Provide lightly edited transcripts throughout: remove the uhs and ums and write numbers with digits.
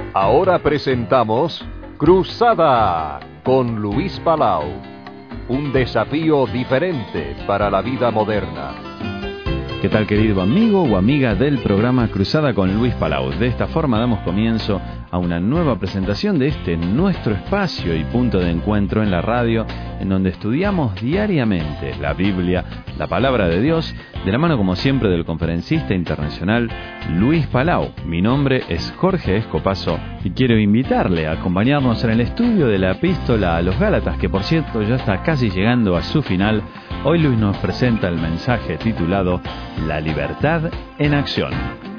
Ahora presentamos Cruzada con Luis Palau. Un desafío diferente para la vida moderna. ¿Qué tal, querido amigo o amiga del programa Cruzada con Luis Palau? De esta forma damos comienzo a una nueva presentación de este nuestro espacio y punto de encuentro en la radio, en donde estudiamos diariamente la Biblia, la Palabra de Dios, de la mano como siempre del conferencista internacional Luis Palau. Mi nombre es Jorge Escopazo y quiero invitarle a acompañarnos en el estudio de la Epístola a los Gálatas, que por cierto ya está casi llegando a su final. Hoy Luis nos presenta el mensaje titulado La libertad en acción.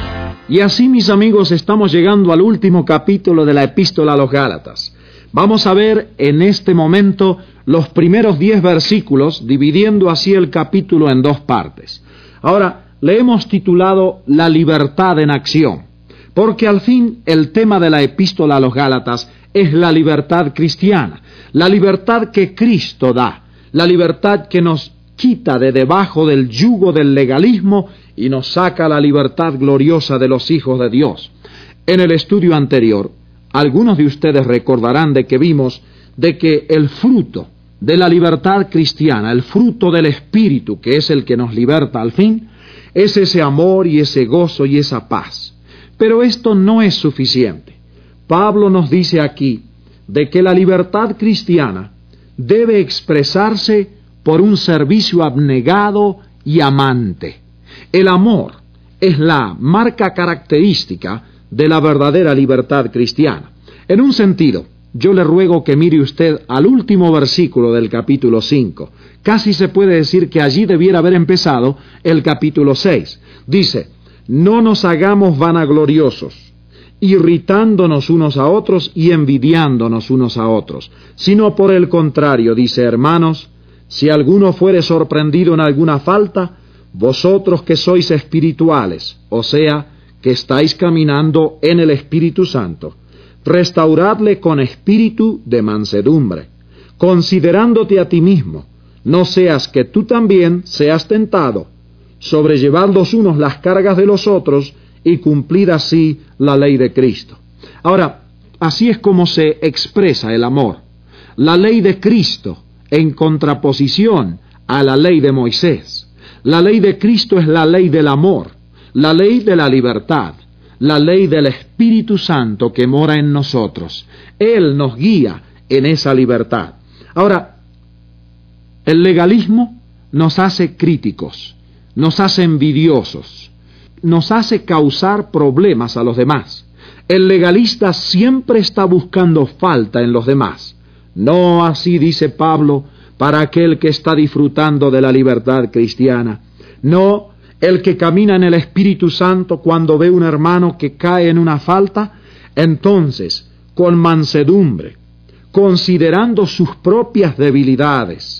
Y así, mis amigos, estamos llegando al último capítulo de la Epístola a los Gálatas. Vamos a ver en este momento los primeros 10 versículos, dividiendo así el capítulo en dos partes. Ahora, le hemos titulado La libertad en acción, porque al fin el tema de la Epístola a los Gálatas es la libertad cristiana, la libertad que Cristo da, la libertad que nos quita de debajo del yugo del legalismo y nos saca la libertad gloriosa de los hijos de Dios. En el estudio anterior, algunos de ustedes recordarán de que vimos de que el fruto de la libertad cristiana, el fruto del Espíritu, que es el que nos liberta al fin, es ese amor y ese gozo y esa paz. Pero esto no es suficiente. Pablo nos dice aquí de que la libertad cristiana debe expresarse por un servicio abnegado y amante. El amor es la marca característica de la verdadera libertad cristiana. En un sentido, yo le ruego que mire usted al último versículo del capítulo 5. Casi se puede decir que allí debiera haber empezado el capítulo 6. Dice, no nos hagamos vanagloriosos, irritándonos unos a otros y envidiándonos unos a otros, sino por el contrario, dice, hermanos, si alguno fuere sorprendido en alguna falta, vosotros que sois espirituales, o sea, que estáis caminando en el Espíritu Santo, restauradle con espíritu de mansedumbre, considerándote a ti mismo, no seas que tú también seas tentado, sobrellevad los unos las cargas de los otros y cumplid así la ley de Cristo. Ahora, así es como se expresa el amor. La ley de Cristo en contraposición a la ley de Moisés. La ley de Cristo es la ley del amor, la ley de la libertad, la ley del Espíritu Santo que mora en nosotros. Él nos guía en esa libertad. Ahora, el legalismo nos hace críticos, nos hace envidiosos, nos hace causar problemas a los demás. El legalista siempre está buscando falta en los demás. No así dice Pablo para aquel que está disfrutando de la libertad cristiana. No, el que camina en el Espíritu Santo cuando ve un hermano que cae en una falta, entonces, con mansedumbre, considerando sus propias debilidades,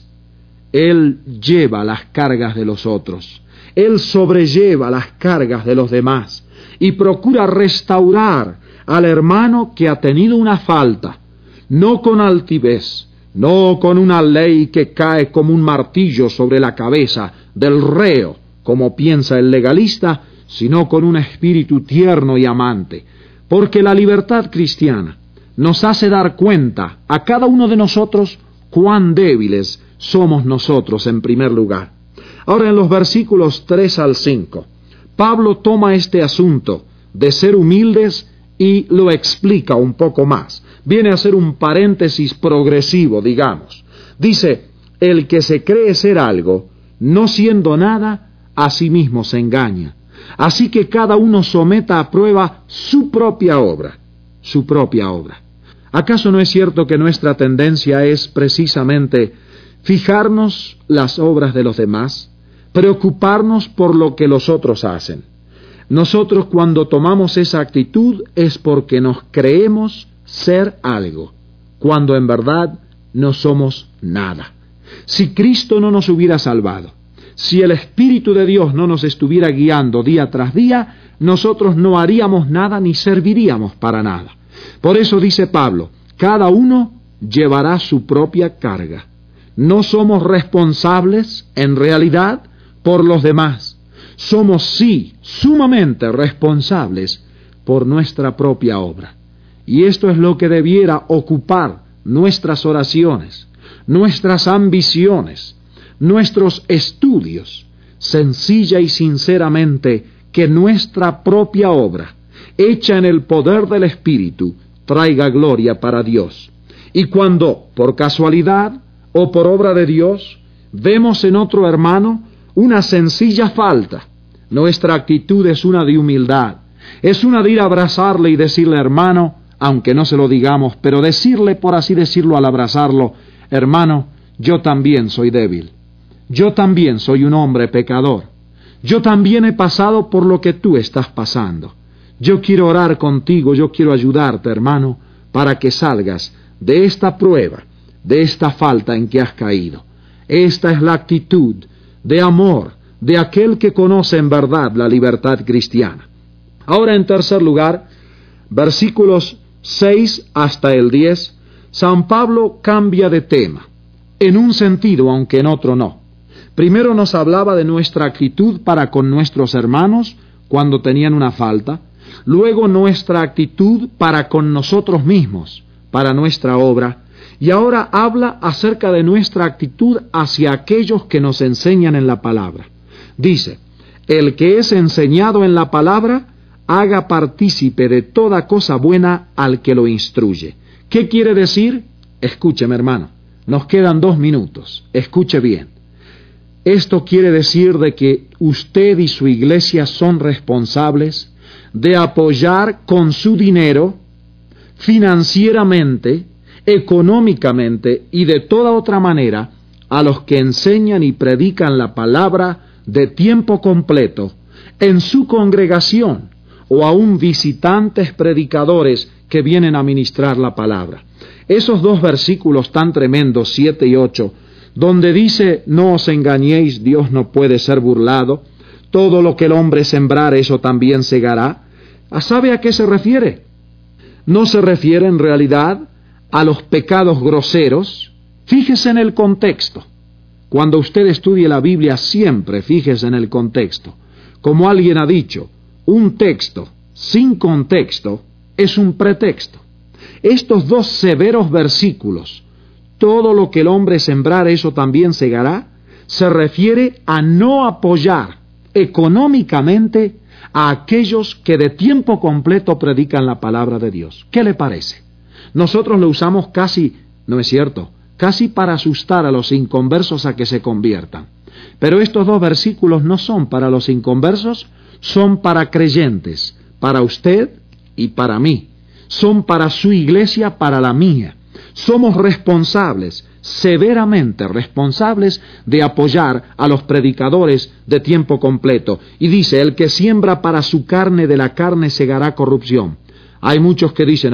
él lleva las cargas de los otros. Él sobrelleva las cargas de los demás y procura restaurar al hermano que ha tenido una falta, no con altivez, no con una ley que cae como un martillo sobre la cabeza del reo, como piensa el legalista, sino con un espíritu tierno y amante, porque la libertad cristiana nos hace dar cuenta a cada uno de nosotros cuán débiles somos nosotros en primer lugar. Ahora, en los versículos 3 al 5, Pablo toma este asunto de ser humildes y lo explica un poco más. Viene a ser un paréntesis progresivo, digamos. Dice, el que se cree ser algo, no siendo nada, a sí mismo se engaña. Así que cada uno someta a prueba su propia obra, su propia obra. ¿Acaso no es cierto que nuestra tendencia es precisamente fijarnos las obras de los demás, preocuparnos por lo que los otros hacen? Nosotros cuando tomamos esa actitud es porque nos creemos ser algo, cuando en verdad no somos nada. Si Cristo no nos hubiera salvado, si el Espíritu de Dios no nos estuviera guiando día tras día, nosotros no haríamos nada ni serviríamos para nada. Por eso dice Pablo, cada uno llevará su propia carga. No somos responsables, en realidad, por los demás. Somos, sí, sumamente responsables por nuestra propia obra. Y esto es lo que debiera ocupar nuestras oraciones, nuestras ambiciones, nuestros estudios, sencilla y sinceramente, que nuestra propia obra, hecha en el poder del Espíritu, traiga gloria para Dios. Y cuando, por casualidad o por obra de Dios, vemos en otro hermano una sencilla falta, nuestra actitud es una de humildad, es una de ir a abrazarle y decirle, hermano, aunque no se lo digamos, pero decirle, por así decirlo, al abrazarlo, hermano, yo también soy débil, yo también soy un hombre pecador, yo también he pasado por lo que tú estás pasando. Yo quiero orar contigo, yo quiero ayudarte, hermano, para que salgas de esta prueba, de esta falta en que has caído. Esta es la actitud de amor de aquel que conoce en verdad la libertad cristiana. Ahora, en tercer lugar, versículos 6 hasta el 10, San Pablo cambia de tema, en un sentido, aunque en otro no. Primero nos hablaba de nuestra actitud para con nuestros hermanos cuando tenían una falta, luego nuestra actitud para con nosotros mismos, para nuestra obra, y ahora habla acerca de nuestra actitud hacia aquellos que nos enseñan en la palabra. Dice, el que es enseñado en la palabra, haga partícipe de toda cosa buena al que lo instruye. ¿Qué quiere decir? Escúcheme, hermano, nos quedan 2 minutos, escuche bien. Esto quiere decir de que usted y su iglesia son responsables de apoyar con su dinero, financieramente, económicamente y de toda otra manera a los que enseñan y predican la palabra de tiempo completo en su congregación o aún visitantes predicadores que vienen a ministrar la palabra. Esos 2 versículos tan tremendos, 7 y 8, donde dice, no os engañéis, Dios no puede ser burlado, todo lo que el hombre sembrar, eso también segará. ¿Sabe a qué se refiere? No se refiere en realidad a los pecados groseros. Fíjese en el contexto. Cuando usted estudie la Biblia, siempre fíjese en el contexto. Como alguien ha dicho, un texto sin contexto es un pretexto. Estos 2 severos versículos, todo lo que el hombre sembrar, eso también segará, se refiere a no apoyar económicamente a aquellos que de tiempo completo predican la palabra de Dios. ¿Qué le parece? Nosotros lo usamos casi, ¿no es cierto?, casi para asustar a los inconversos a que se conviertan. Pero estos 2 versículos no son para los inconversos, son para creyentes, para usted y para mí. Son para su iglesia, para la mía. Somos responsables, severamente responsables, de apoyar a los predicadores de tiempo completo. Y dice, el que siembra para su carne, de la carne segará corrupción. Hay muchos que dicen,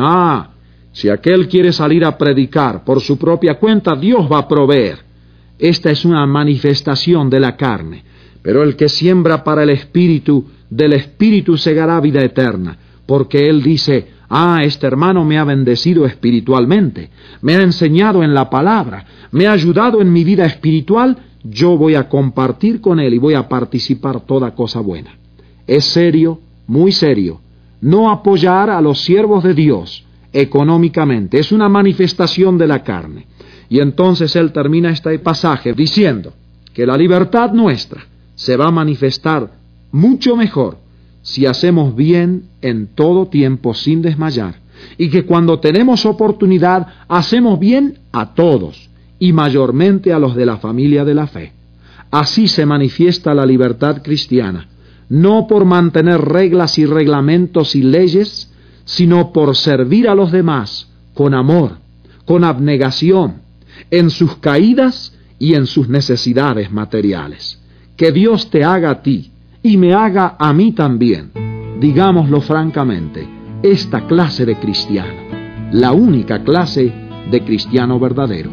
si aquel quiere salir a predicar por su propia cuenta, Dios va a proveer. Esta es una manifestación de la carne. Pero el que siembra para el Espíritu, del Espíritu segará vida eterna. Porque él dice, este hermano me ha bendecido espiritualmente, me ha enseñado en la palabra, me ha ayudado en mi vida espiritual, yo voy a compartir con él y voy a participar toda cosa buena. Es serio, muy serio, no apoyar a los siervos de Dios económicamente, es una manifestación de la carne. Y entonces él termina este pasaje diciendo que la libertad nuestra se va a manifestar mucho mejor si hacemos bien en todo tiempo sin desmayar, y que cuando tenemos oportunidad hacemos bien a todos, y mayormente a los de la familia de la fe. Así se manifiesta la libertad cristiana, no por mantener reglas y reglamentos y leyes, sino por servir a los demás con amor, con abnegación, en sus caídas y en sus necesidades materiales. Que Dios te haga a ti y me haga a mí también, digámoslo francamente, esta clase de cristiano, la única clase de cristiano verdadero.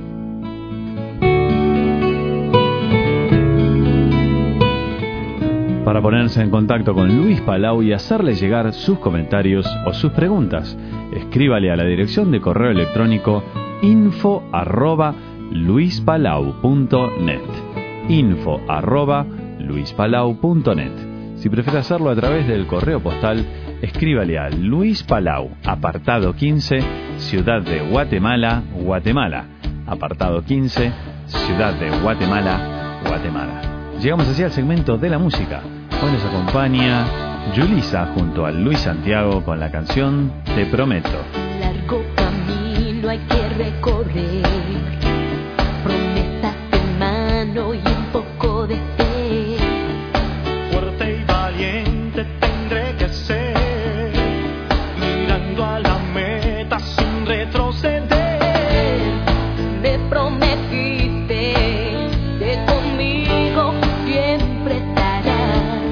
Para ponerse en contacto con Luis Palau y hacerle llegar sus comentarios o sus preguntas, escríbale a la dirección de correo electrónico info@luispalau.net, info@luispalau.net. Si prefiere hacerlo a través del correo postal, escríbale a Luis Palau, apartado 15, Ciudad de Guatemala, Guatemala. Apartado 15, Ciudad de Guatemala, Guatemala. Llegamos así al segmento de la música. Hoy nos acompaña Yulisa junto a Luis Santiago con la canción Te Prometo. Largo camino hay que recorrer, promesas en mano y un poco de fe. Fuerte y valiente tendré que ser, mirando a la meta sin retroceder. Me prometiste que conmigo siempre estarás.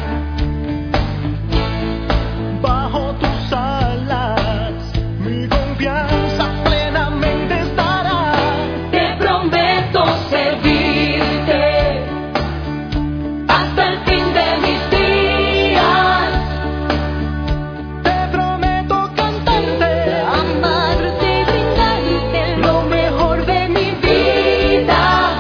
Bajo tus alas, mi confianza plenamente estará. Te prometo servirte hasta el fin de mis días. Te prometo cantarte, Amarte y brindarte lo mejor de mi vida.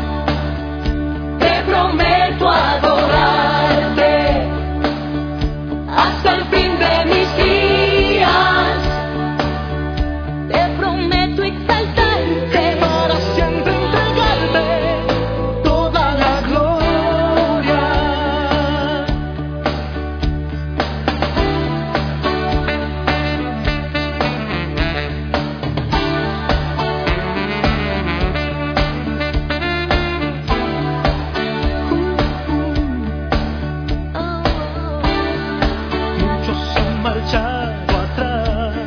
Te prometo adorarte hasta el fin de mis días. Te prometo exaltarte para siempre entregarte toda la gloria. Muchos han marchado atrás,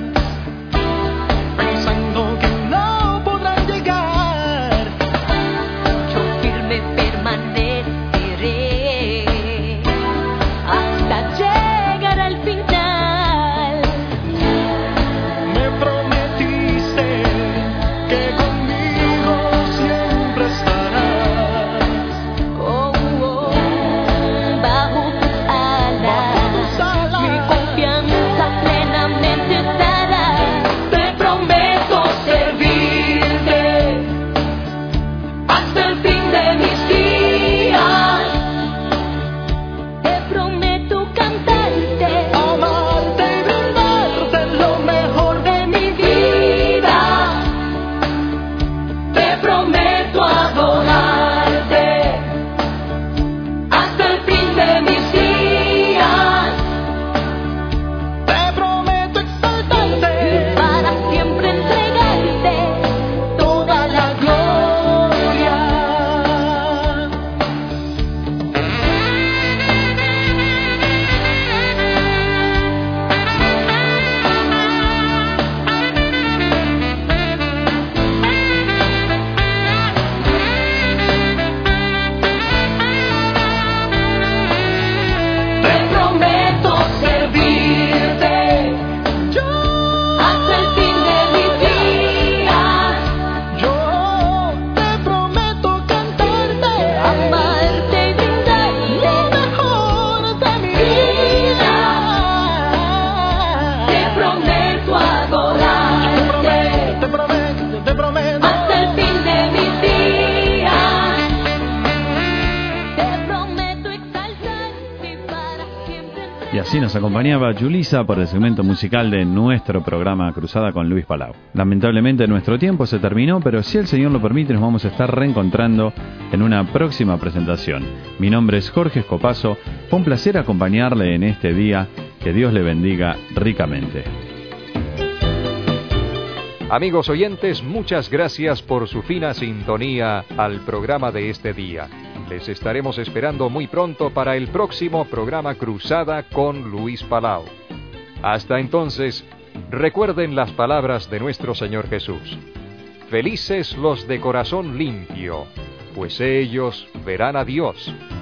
pensando que no podrán llegar. Yo firme permaneceré hasta llegar al final. Me prometiste que conmigo siempre estarás. Oh, oh, bajo tus alas, mi confianza plenamente estará. Te prometo servirte hasta el fin de mis días. Te prometo cantarte, Amarte y brindarte lo mejor de mi vida. te prometo adorarte hasta el fin de mis días. Te prometo exaltarte Para siempre entregarte toda la gloria. Te prometo servirte hasta el fin de mis días. yo. Te prometo cantarte, Amarte y brindarte lo mejor de mi vida. te prometo adorarte Te prometo hasta el fin de mis días. Te prometo exaltarte para siempre. Y así nos acompañaba Yulisa por el segmento musical de nuestro programa Cruzada con Luis Palau. Lamentablemente nuestro tiempo se terminó, pero si el Señor lo permite nos vamos a estar reencontrando en una próxima presentación. Mi nombre es Jorge Escopazo, fue un placer acompañarle en este día, que Dios le bendiga ricamente. Amigos oyentes, muchas gracias por su fina sintonía al programa de este día. Les estaremos esperando muy pronto para el próximo programa Cruzada con Luis Palau. Hasta entonces, recuerden las palabras de nuestro Señor Jesús. Felices los de corazón limpio, pues ellos verán a Dios.